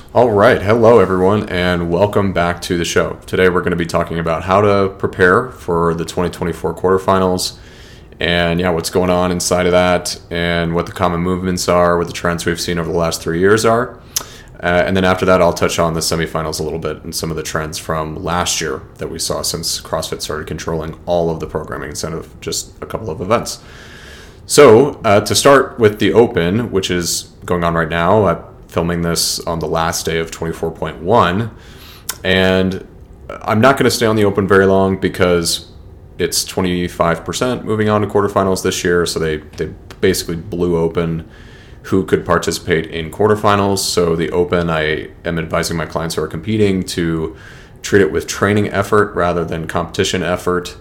All right. Hello, everyone, and welcome back to the show. Today, we're going to be talking about how to prepare for the 2024 quarterfinals and, what's going on inside of that and what the common movements are, what the trends we've seen over the last 3 years are. And then after that, I'll touch on the semifinals a little bit and some of the trends from last year that we saw since CrossFit started controlling all of the programming instead of just a couple of events. So, to start with the Open, which is going on right now, I'm filming this on the last day of 24.1, and I'm not going to stay on the Open very long because it's 25% moving on to quarterfinals this year, so they basically blew open who could participate in quarterfinals. So the Open, I am advising my clients who are competing to treat it with training effort rather than competition effort,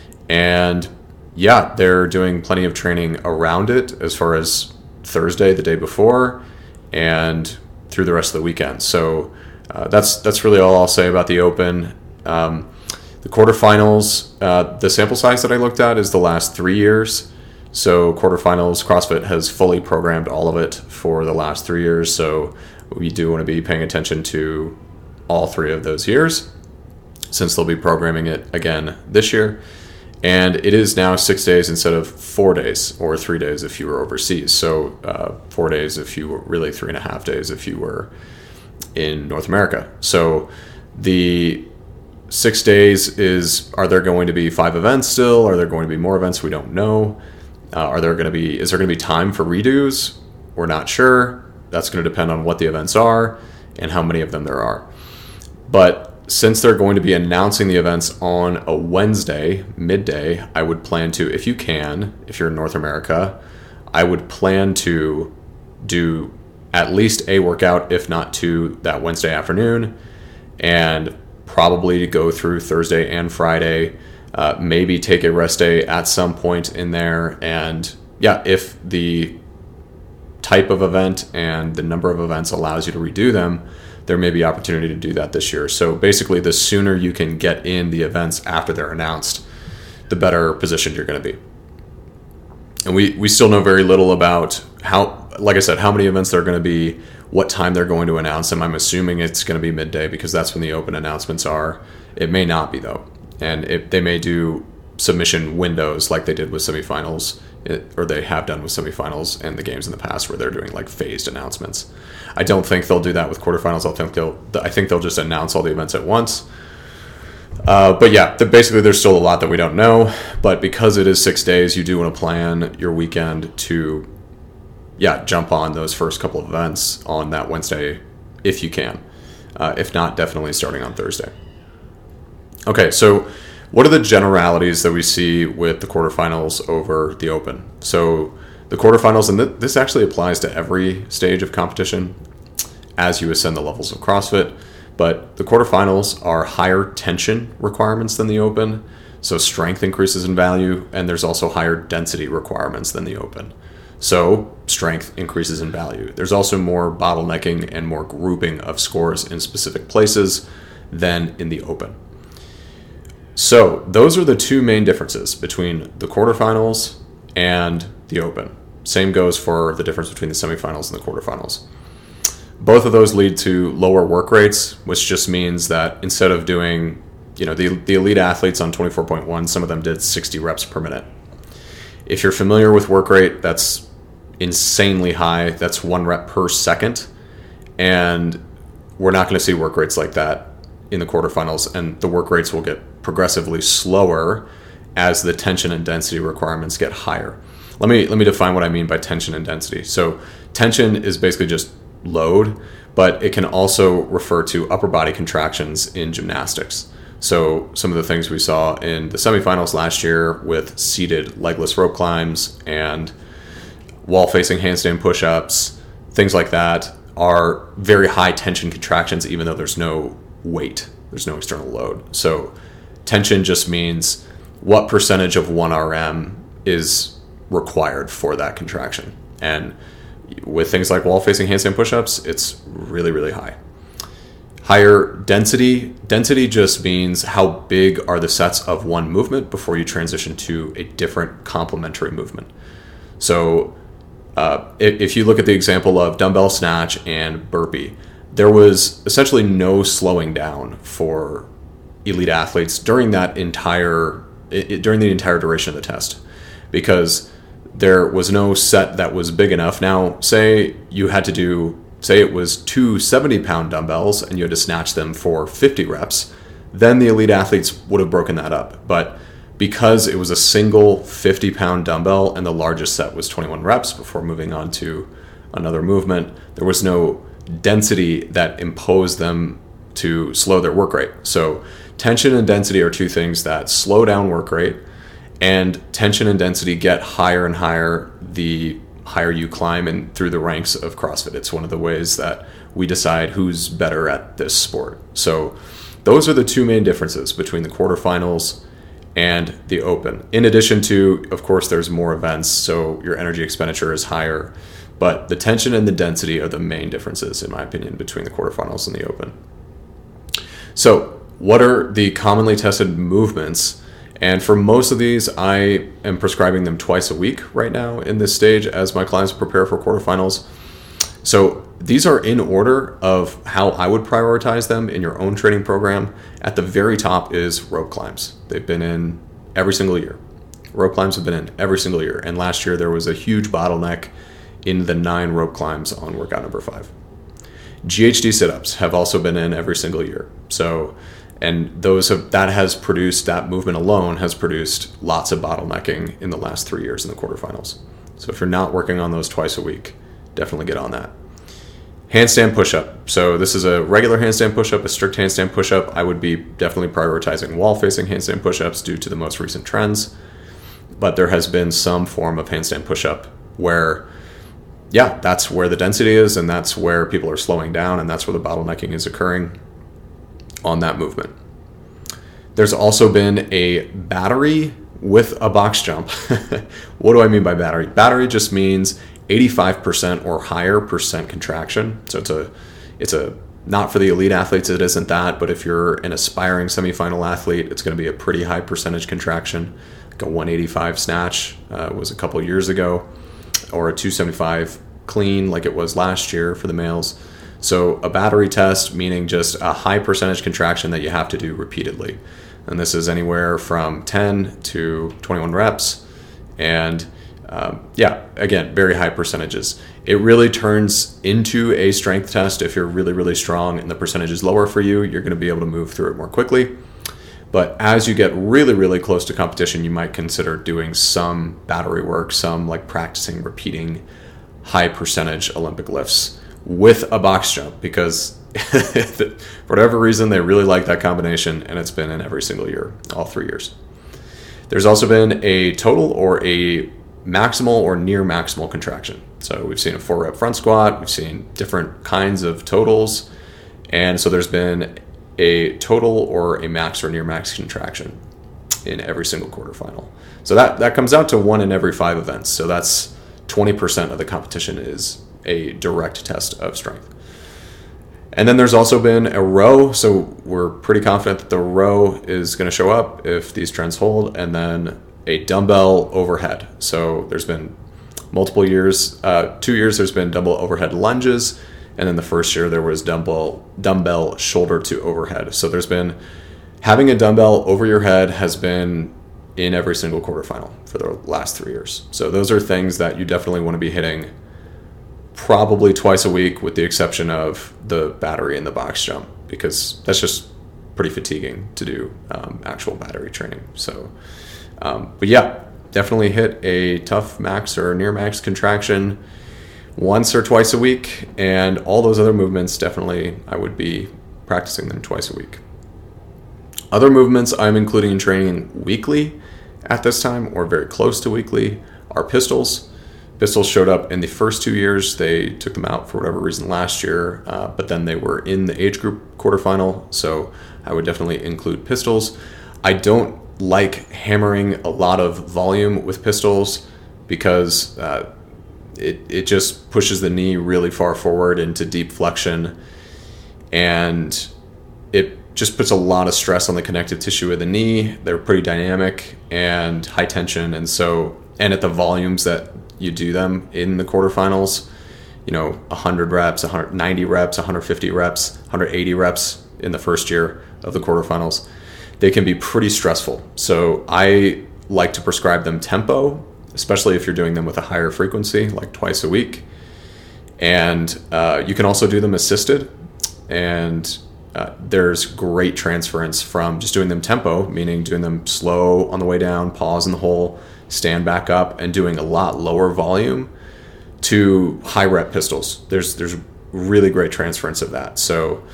and they're doing plenty of training around it as far as Thursday, the day before, and through the rest of the weekend. So that's really all I'll say about the Open. The quarterfinals, the sample size that I looked at is the last 3 years. So quarterfinals, CrossFit has fully programmed all of it for the last 3 years. So we do want to be paying attention to all 3 of those years since they'll be programming it again this year. And it is now 6 days instead of 4 days, or 3 days if you were overseas. So 4 days if you were, really 3.5 days if you were in North America. So the 6 days are there going to be 5 events still? Are there going to be more events? We don't know. Is there going to be time for redos? We're not sure. That's going to depend on what the events are and how many of them there are. But since they're going to be announcing the events on a Wednesday, midday, I would plan to, if you're in North America, I would plan to do at least a workout, if not 2, that Wednesday afternoon, and probably go through Thursday and Friday, maybe take a rest day at some point in there. And if the type of event and the number of events allows you to redo them, there may be opportunity to do that this year. So basically, the sooner you can get in the events after they're announced, the better positioned you're going to be. And we still know very little about how many events there are going to be, what time they're going to announce them. I'm assuming it's going to be midday because that's when the Open announcements are. It may not be, though. And they may do submission windows like they did with semifinals, or they have done with semifinals and the games in the past where they're doing like phased announcements. I don't think they'll do that with quarterfinals. I think they'll just announce all the events at once. Basically there's still a lot that we don't know. But because it is 6 days, you do want to plan your weekend to, jump on those first couple of events on that Wednesday if you can. If not, definitely starting on Thursday. Okay, so what are the generalities that we see with the quarterfinals over the Open? So the quarterfinals, and this actually applies to every stage of competition as you ascend the levels of CrossFit, but the quarterfinals are higher tension requirements than the Open, so strength increases in value, and there's also higher density requirements than the Open. So strength increases in value. There's also more bottlenecking and more grouping of scores in specific places than in the Open. So those are the 2 main differences between the quarterfinals and the Open. Same goes for the difference between the semifinals and the quarterfinals. Both of those lead to lower work rates, which just means that instead of doing, the elite athletes on 24.1, some of them did 60 reps per minute. If you're familiar with work rate, that's insanely high. That's 1 rep per second. And we're not going to see work rates like that in the quarterfinals, and the work rates will get progressively slower as the tension and density requirements get higher. Let me define what I mean by tension and density. So tension is basically just load, but it can also refer to upper body contractions in gymnastics. So some of the things we saw in the semifinals last year with seated legless rope climbs and wall-facing handstand push-ups, things like that are very high tension contractions even though there's no weight, there's no external load. So tension just means what percentage of 1 RM is required for that contraction. And with things like wall-facing handstand push-ups, it's really, really high. Higher density just means how big are the sets of one movement before you transition to a different complementary movement. So if you look at the example of dumbbell snatch and burpee, there was essentially no slowing down for elite athletes during the entire duration of the test, because there was no set that was big enough. Now, say it was two 70-pound dumbbells and you had to snatch them for 50 reps, then the elite athletes would have broken that up. But because it was a single 50-pound dumbbell and the largest set was 21 reps before moving on to another movement, there was no density that imposed them to slow their work rate. So tension and density are two things that slow down work rate, and tension and density get higher and higher the higher you climb in through the ranks of CrossFit. It's one of the ways that we decide who's better at this sport. So those are the two main differences between the quarterfinals and the open. In addition to, of course, there's more events, so your energy expenditure is higher, but the tension and the density are the main differences, in my opinion, between the quarterfinals and the open. So what are the commonly tested movements? And for most of these, I am prescribing them twice a week right now in this stage as my clients prepare for quarterfinals. So these are in order of how I would prioritize them in your own training program. At the very top is rope climbs. They've been in every single year. Rope climbs have been in every single year. And last year there was a huge bottleneck in the 9 rope climbs on workout number 5. GHD sit-ups have also been in every single year. So, and that movement alone has produced lots of bottlenecking in the last 3 years in the quarterfinals. So if you're not working on those twice a week, definitely get on that. Handstand push-up. So this is a regular handstand push-up, a strict handstand push-up. I would be definitely prioritizing wall-facing handstand push-ups due to the most recent trends. But there has been some form of handstand push-up where, yeah, that's where the density is, and that's where people are slowing down, and that's where the bottlenecking is occurring on that movement. There's also been a battery with a box jump. What do I mean by battery? Battery just means 85% or higher percent contraction. So it's a not for the elite athletes, it isn't that, but if you're an aspiring semifinal athlete, it's going to be a pretty high percentage contraction. Like a 185 snatch was a couple years ago, or a 275 clean like it was last year for the males. So a battery test, meaning just a high percentage contraction that you have to do repeatedly. And this is anywhere from 10 to 21 reps. And again, very high percentages. It really turns into a strength test. If you're really, really strong and the percentage is lower for you, you're going to be able to move through it more quickly. But as you get really, really close to competition, you might consider doing some battery work, some like practicing, repeating high percentage Olympic lifts with a box jump, because for whatever reason, they really like that combination, and it's been in every single year, all 3 years. There's also been a total or a maximal or near maximal contraction. So we've seen a 4-rep front squat, we've seen different kinds of totals, and so there's been a total or a max or near max contraction in every single quarterfinal. So that comes out to 1 in every 5 events. So that's 20% of the competition is a direct test of strength. And then there's also been a row. So we're pretty confident that the row is going to show up if these trends hold, and then a dumbbell overhead. So there's been multiple years, 2 years there's been dumbbell overhead lunges, and then the first year there was dumbbell shoulder to overhead. So there's been, having a dumbbell over your head has been in every single quarterfinal for the last 3 years. So those are things that you definitely want to be hitting probably twice a week, with the exception of the battery and the box jump, because that's just pretty fatiguing to do actual battery training. So, but yeah, definitely hit a tough max or near max contraction once or twice a week, and all those other movements, definitely I would be practicing them twice a week. Other movements I'm including in training weekly at this time, or very close to weekly, are pistols. Pistols showed up in the first 2 years. They took them out for whatever reason last year, but then they were in the age group quarterfinal, so I would definitely include pistols. I don't like hammering a lot of volume with pistols because it just pushes the knee really far forward into deep flexion, and it just puts a lot of stress on the connective tissue of the knee. They're pretty dynamic and high tension, and at the volumes that you do them in the quarterfinals, 100 reps, 190 reps, 150 reps, 180 reps in the first year of the quarterfinals, they can be pretty stressful. So I like to prescribe them tempo, especially if you're doing them with a higher frequency, like twice a week. And you can also do them assisted. And there's great transference from just doing them tempo, meaning doing them slow on the way down, pause in the hole, stand back up, and doing a lot lower volume, to high rep pistols. There's really great transference of that. So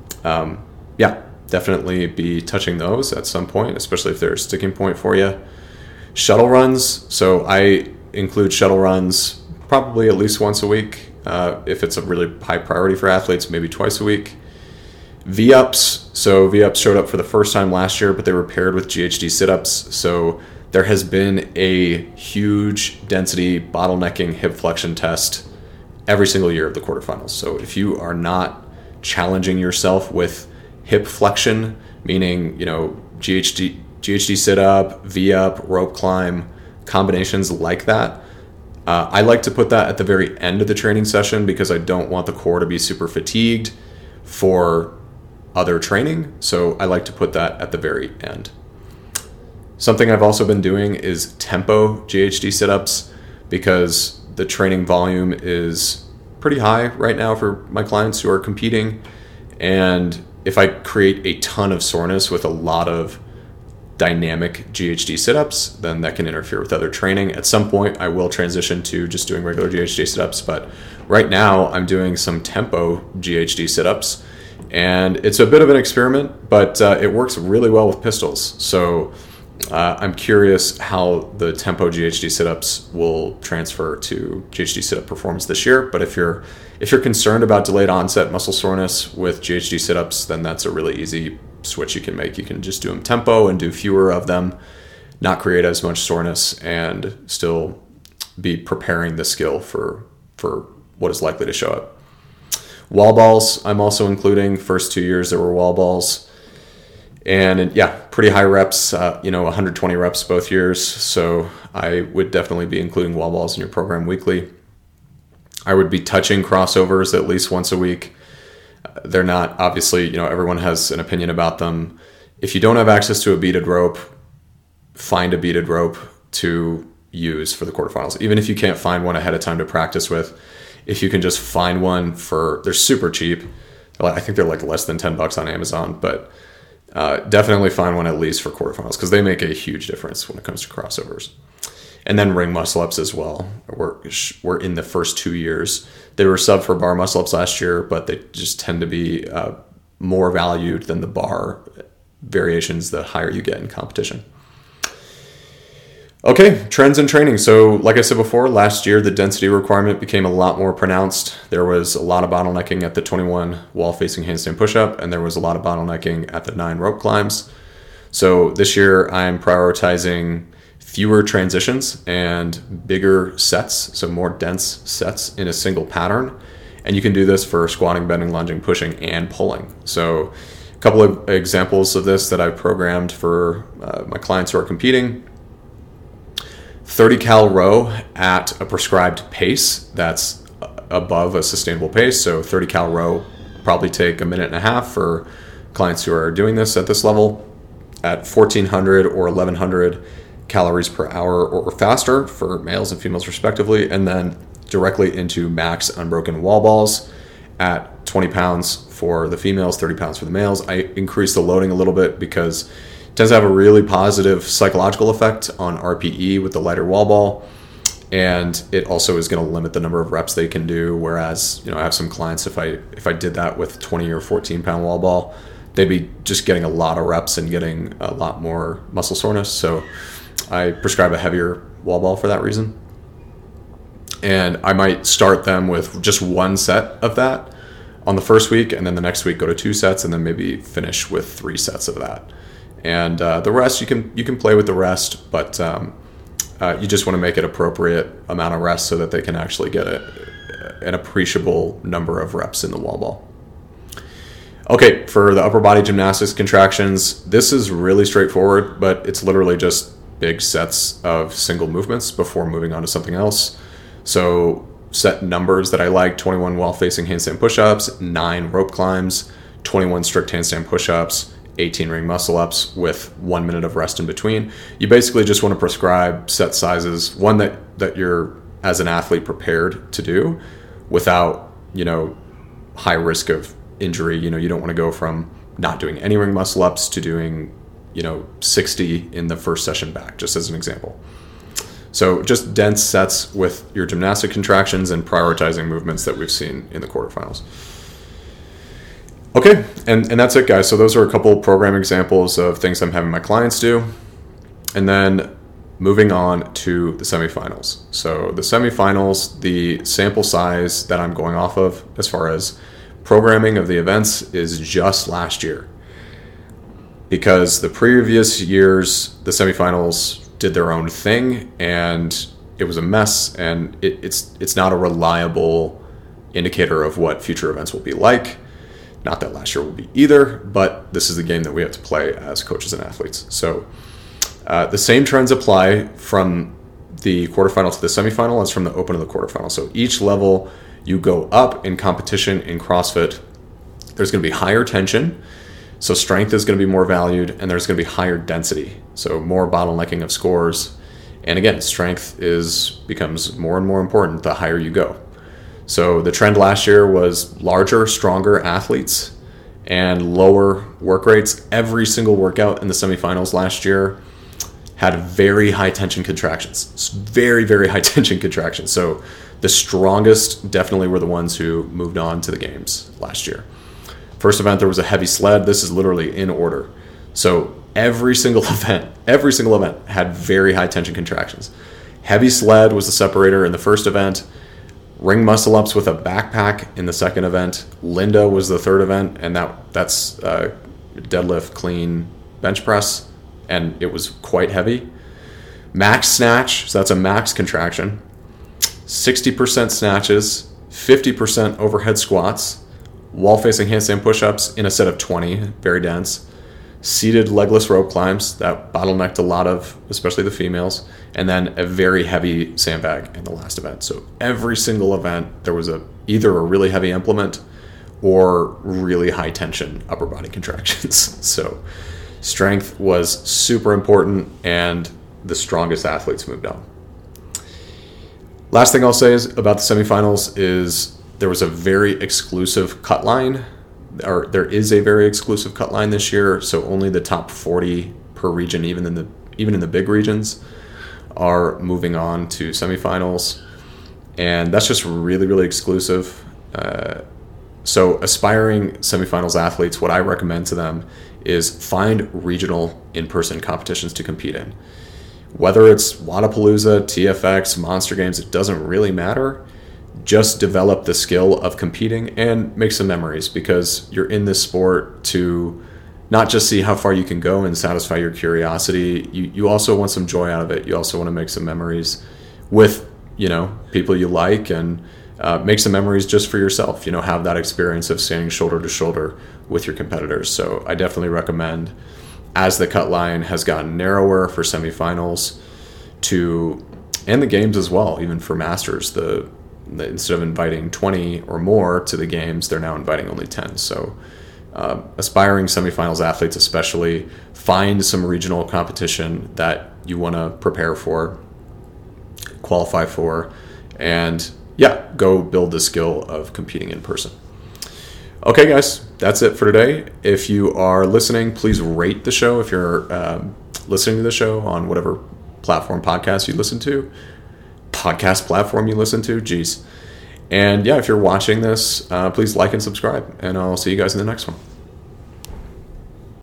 definitely be touching those at some point, especially if they're a sticking point for you. Shuttle runs. So I include shuttle runs probably at least once a week. If it's a really high priority for athletes, maybe twice a week. V-ups. So V-ups showed up for the first time last year, but they were paired with GHD sit-ups. So there has been a huge density bottlenecking hip flexion test every single year of the quarterfinals. So if you are not challenging yourself with hip flexion, meaning, GHD sit-up, V-up, rope climb, combinations like that, I like to put that at the very end of the training session because I don't want the core to be super fatigued for other training. So I like to put that at the very end. Something I've also been doing is tempo GHD sit-ups because the training volume is pretty high right now for my clients who are competing. And if I create a ton of soreness with a lot of dynamic GHD sit-ups, then that can interfere with other training. At some point, I will transition to just doing regular GHD sit-ups, but right now I'm doing some tempo GHD sit-ups, and it's a bit of an experiment, but it works really well with pistols. So I'm curious how the tempo GHD sit-ups will transfer to GHD sit-up performance this year. But if you're concerned about delayed onset muscle soreness with GHD sit-ups, then that's a really easy switch you can make. You can just do them tempo and do fewer of them, not create as much soreness, and still be preparing the skill for what is likely to show up. Wall balls, I'm also including. First 2 years there were wall balls. And pretty high reps, 120 reps both years. So I would definitely be including wall balls in your program weekly. I would be touching crossovers at least once a week. They're not, obviously, everyone has an opinion about them. If you don't have access to a beaded rope, find a beaded rope to use for the quarterfinals. Even if you can't find one ahead of time to practice with, if you can just find one they're super cheap. I think they're like less than $10 on Amazon, but definitely find one at least for quarterfinals because they make a huge difference when it comes to crossovers. And then ring muscle ups as well. We're in the first 2 years. They were sub for bar muscle ups last year, but they just tend to be more valued than the bar variations the higher you get in competition. Okay, trends in training. So like I said before, last year the density requirement became a lot more pronounced. There was a lot of bottlenecking at the 21 wall-facing handstand push-up, and there was a lot of bottlenecking at the 9 rope climbs. So this year I'm prioritizing fewer transitions and bigger sets, so more dense sets in a single pattern. And you can do this for squatting, bending, lunging, pushing, and pulling. So a couple of examples of this that I've programmed for my clients who are competing. 30 cal row at a prescribed pace that's above a sustainable pace. So 30 cal row probably take a minute and a half for clients who are doing this at this level at 1,400 or 1,100 calories per hour or faster for males and females respectively, and then directly into max unbroken wall balls at 20 pounds for the females, 30 pounds for the males. I increase the loading a little bit because it tends to have a really positive psychological effect on RPE with the lighter wall ball, and it also is going to limit the number of reps they can do. Whereas, I have some clients, if I did that with 20 or 14 pound wall ball, they'd be just getting a lot of reps and getting a lot more muscle soreness. So I prescribe a heavier wall ball for that reason. And I might start them with just one set of that on the first week, and then the next week go to 2 sets, and then maybe finish with 3 sets of that. And the rest, you can play with the rest, but you just want to make it appropriate amount of rest so that they can actually get an appreciable number of reps in the wall ball. Okay, for the upper body gymnastics contractions, this is really straightforward, but it's literally just big sets of single movements before moving on to something else. So set numbers that I like: 21 wall-facing handstand push-ups, 9 rope climbs, 21 strict handstand push-ups, 18 ring muscle-ups with 1 minute of rest in between. You basically just want to prescribe set sizes, one that you're, as an athlete, prepared to do without, high risk of injury. You don't want to go from not doing any ring muscle-ups to doing, 60 in the first session back, just as an example. So just dense sets with your gymnastic contractions and prioritizing movements that we've seen in the quarterfinals. Okay, and that's it, guys. So those are a couple program examples of things I'm having my clients do. And then moving on to the semifinals. So the semifinals, the sample size that I'm going off of as far as programming of the events is just last year. Because the previous years, the semifinals did their own thing, and it was a mess, and it's not a reliable indicator of what future events will be like. Not that last year will be either, but this is the game that we have to play as coaches and athletes. So the same trends apply from the quarterfinal to the semifinal as from the open to the quarterfinal. So each level you go up in competition in CrossFit, there's going to be higher tension. So strength is going to be more valued, and there's going to be higher density. So more bottlenecking of scores. And again, strength becomes more and more important the higher you go. So the trend last year was larger, stronger athletes and lower work rates. Every single workout in the semifinals last year had very high tension contractions. Very, very high tension contractions. So the strongest definitely were the ones who moved on to the games last year. First event, there was a heavy sled. This is literally in order. So every single event had very high tension contractions. Heavy sled was the separator in the first event. Ring muscle ups with a backpack in the second event. Linda was the third event, and that's deadlift, clean, bench press, and it was quite heavy. Max snatch, so that's a max contraction. 60% snatches, 50% overhead squats, wall-facing handstand push-ups in a set of 20, very dense. Seated legless rope climbs, that bottlenecked a lot of, especially the females, and then a very heavy sandbag in the last event. So every single event, there was either a really heavy implement or really high tension upper body contractions. So strength was super important, and the strongest athletes moved on. Last thing I'll say is about the semifinals is there was a very exclusive cut line, or there is a very exclusive cut line this year. So only the top 40 per region, even in the big regions, are moving on to semifinals, and that's just really, really exclusive. So aspiring semifinals athletes, what I recommend to them is find regional in-person competitions to compete in. Whether it's Wodapalooza, TFX, Monster Games, it doesn't really matter. Just develop the skill of competing and make some memories, because you're in this sport to not just see how far you can go and satisfy your curiosity. You also want some joy out of it. You also want to make some memories with, people you like, and make some memories just for yourself. Have that experience of standing shoulder to shoulder with your competitors. So I definitely recommend, as the cut line has gotten narrower for semifinals and the games as well, even for masters, instead of inviting 20 or more to the games, they're now inviting only 10. So aspiring semifinals athletes especially, find some regional competition that you want to prepare for, qualify for, and go build the skill of competing in person. Okay, guys, that's it for today. If you are listening, please rate the show. If you're listening to the show on whatever podcast platform you listen to, geez. And if you're watching this, please like and subscribe, and I'll see you guys in the next one.